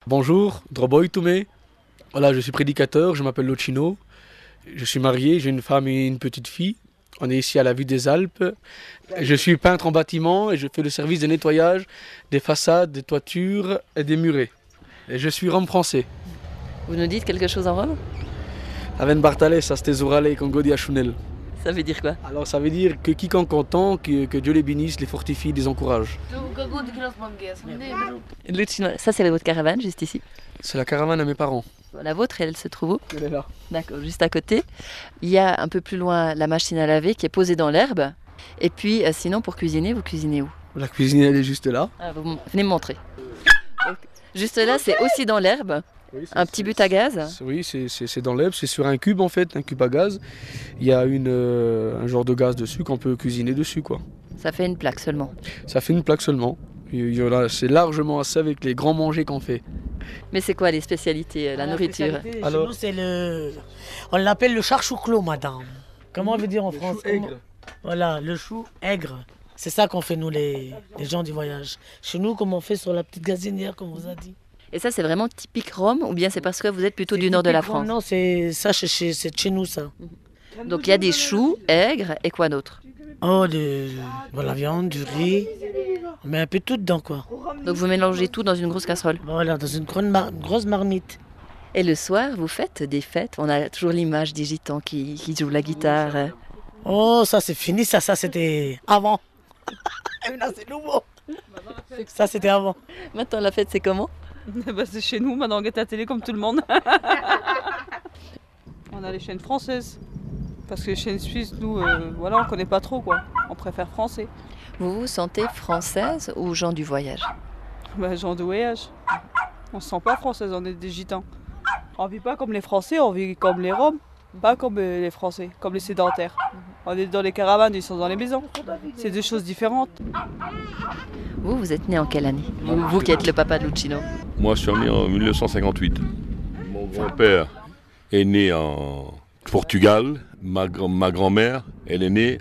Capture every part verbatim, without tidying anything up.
Bonjour, Droboy Toumé. Voilà, je suis prédicateur, je m'appelle Locino. Je suis marié, j'ai une femme et une petite fille. On est ici à la Vue des Alpes. Je suis peintre en bâtiment et je fais le service de nettoyage des façades, des toitures et des murets. Et je suis rome français. Vous nous dites quelque chose en rome? Aven Bartales, Astezurale, Congodi Achunel. Ça veut dire quoi? Alors ça veut dire que quiconque entend, que, que Dieu les bénisse, les fortifie, les encourage. Lucino, ça c'est votre caravane juste ici. C'est la caravane à mes parents. La vôtre, elle se trouve où? Elle est là. D'accord, juste à côté. Il y a un peu plus loin la machine à laver qui est posée dans l'herbe. Et puis euh, sinon pour cuisiner, vous cuisinez où? La cuisine elle est juste là. Ah, vous venez me montrer. Donc, juste là, c'est aussi dans l'herbe. Oui, un petit but à gaz. Oui, c'est dans l'herbe, c'est sur un cube en fait, un cube à gaz. Il y a une, euh, un genre de gaz dessus qu'on peut cuisiner dessus quoi. Ça fait une plaque seulement. Ça fait une plaque seulement. C'est largement assez avec les grands manger qu'on fait. Mais c'est quoi les spécialités, la, la nourriture? Spécialité, Alors, chez nous, c'est le... On l'appelle le charchouclo, madame. Comment on veut dire en France? Aigre. Voilà, le chou aigre. C'est ça qu'on fait nous, les, les gens du voyage. Chez nous, comme on fait sur la petite gazinière, comme vous a dit. Et ça, c'est vraiment typique Rome ou bien c'est parce que vous êtes plutôt du nord de la France? Non, c'est ça, c'est chez, chez nous, ça. Donc il y a des choux, aigres et quoi d'autre? Oh, de, de la viande, du riz. On met un peu tout dedans, quoi. Donc vous mélangez tout dans une grosse casserole? Voilà, dans une grande mar grosse marmite. Et le soir, vous faites des fêtes? On a toujours l'image des gitans qui, qui jouent la guitare. Oh, ça c'est fini, ça, ça c'était avant. Là, c'est nouveau. Ça, c'était avant. Maintenant, la fête, c'est comment? Bah, c'est chez nous, maintenant on regarde la télé comme tout le monde. On a les chaînes françaises. Parce que les chaînes suisses, nous, euh, voilà, on connaît pas trop quoi. On préfère français. Vous vous sentez française ou gens du voyage? Bah, gens de voyage. On se sent pas française, on est des gitans. On vit pas comme les Français, on vit comme les Roms. Pas comme les Français, comme les sédentaires. On est dans les caravanes, ils sont dans les maisons. C'est deux choses différentes. Vous, vous êtes né en quelle année? Vous, vous qui êtes le papa de Lucino. Moi, je suis né en mille neuf cent cinquante-huit. Mon grand-père est né en Portugal. Ma, ma grand-mère, elle est née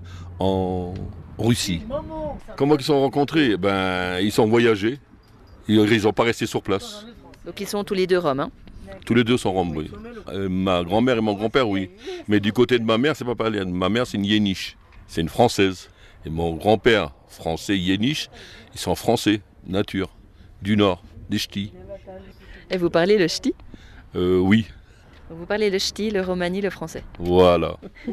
en Russie. Comment ils se sont rencontrés? Ben, ils sont voyagés. Ils n'ont pas resté sur place. Donc ils sont tous les deux roms, hein? Tous les deux sont roms, oui. Euh, ma grand-mère et mon grand-père, oui. Mais du côté de ma mère, c'est pas pareil. Ma mère, c'est une yéniche. C'est une française. Et mon grand-père, français yéniche, ils sont français, nature, du nord, des ch'tis. Et vous parlez le ch'ti? euh, Oui. Vous parlez le ch'ti, le romani, le français. Voilà.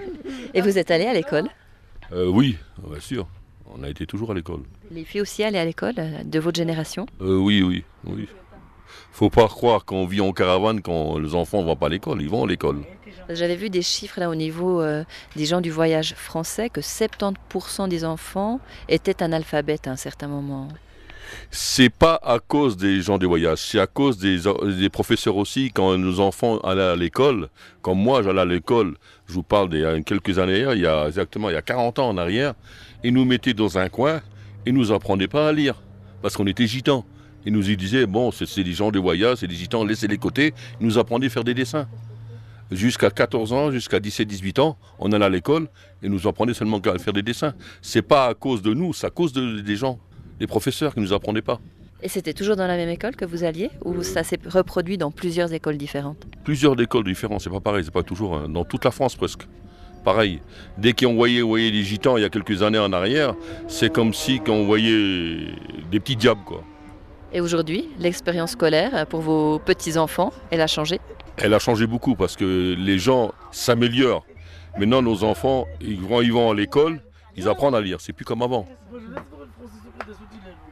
Et vous êtes allé à l'école? euh, Oui, bien sûr. On a été toujours à l'école. Les filles aussi allaient à l'école, de votre génération? euh, Oui, oui, oui. Faut pas croire qu'on vit en caravane quand les enfants ne vont pas à l'école, ils vont à l'école. J'avais vu des chiffres là au niveau euh, des gens du voyage français que soixante-dix pour cent des enfants étaient analphabètes à un certain moment. C'est pas à cause des gens du voyage, c'est à cause des, des professeurs aussi. Quand nos enfants allaient à l'école, comme moi j'allais à l'école, je vous parle d'il y a quelques années, il y a exactement il y a quarante ans en arrière, ils nous mettaient dans un coin et nous apprenaient pas à lire parce qu'on était gitans. Ils nous disaient, bon, c'est des gens de voyage, c'est des gitans, laissez-les côté. Ils nous apprenaient à faire des dessins. Jusqu'à quatorze ans, jusqu'à dix-sept dix-huit ans, on allait à l'école et nous apprenaient seulement à faire des dessins. C'est pas à cause de nous, c'est à cause de, des gens, des professeurs qui ne nous apprenaient pas. Et c'était toujours dans la même école que vous alliez ou ça s'est reproduit dans plusieurs écoles différentes? Plusieurs écoles différentes, c'est pas pareil, c'est pas toujours, hein, dans toute la France presque. Pareil. Dès qu'on voyait, voyait les gitans il y a quelques années en arrière, c'est comme si on voyait des petits diables, quoi. Et aujourd'hui, l'expérience scolaire pour vos petits-enfants, elle a changé? Elle a changé beaucoup parce que les gens s'améliorent. Maintenant, nos enfants, ils vont, ils vont à l'école, ils apprennent à lire. C'est plus comme avant.